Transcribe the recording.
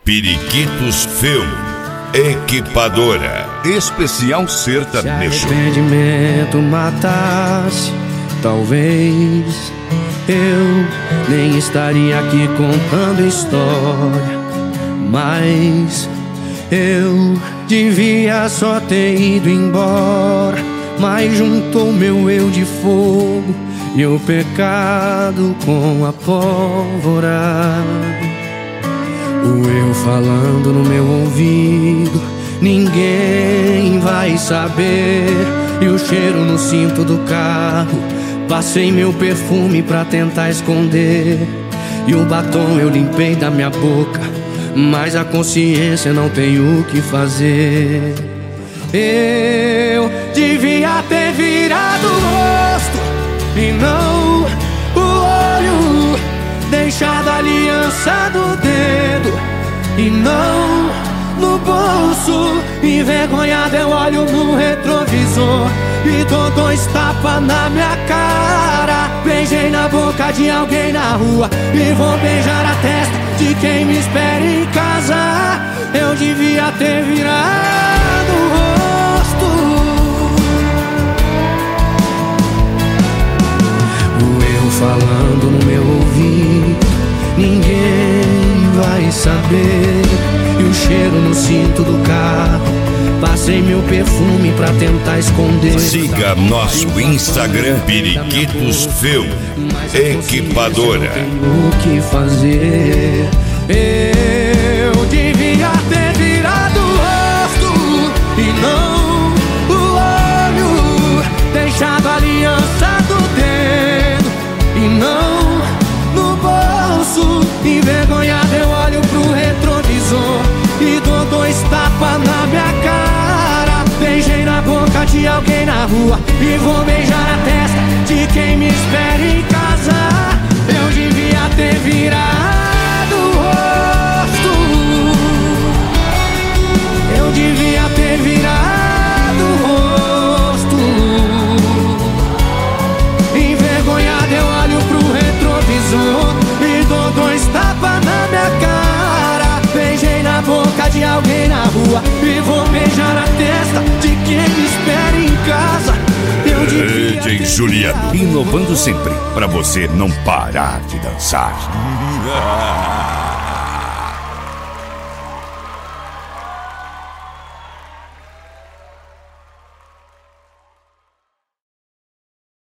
Periquitos Film, Equipadora, especial sertanejo. Se arrependimento matasse, talvez eu nem estaria aqui contando história. Mas eu devia só ter ido embora. Mas juntou meu eu de fogo e o pecado com a pólvora. O eu falando no meu ouvido, ninguém vai saber. E o cheiro no cinto do carro, passei meu perfume pra tentar esconder. E o batom eu limpei da minha boca, mas a consciência não tem o que fazer. Eu devia ter virado o rosto e não o olho, deixado a aliança no dedo e não no bolso. Envergonhado eu olho no retrovisor e dou 2 tapas na minha cara. Beijei na boca de alguém na rua e vou beijar a testa de quem me espera em casa. Eu devia ter virado o rosto. O eu falando no meu ouvido, ninguém vai saber. E o cheiro no cinto do carro, passei meu perfume pra tentar esconder. Siga nosso Instagram, Periquitos Film, Equipadora. O que fazer? Eu devia ter virado o rosto e não o olho, deixado a aliança do dedo e não no bolso. Envergonhado eu olho pro retrovisor e dou 2 tapas na minha cara. Beijei na boca de alguém na rua e vou beijar a testa de quem me espera em casa. Eu devia ter virado o rosto. Eu devia ter virado o rosto. Envergonhado eu olho pro retrovisor e dou 2 tapas na minha cara. Beijei na boca de alguém na rua e vou beijar a testa de quem me espera em casa. Eu devia DJ Juliano, inovando sempre pra você não parar de dançar.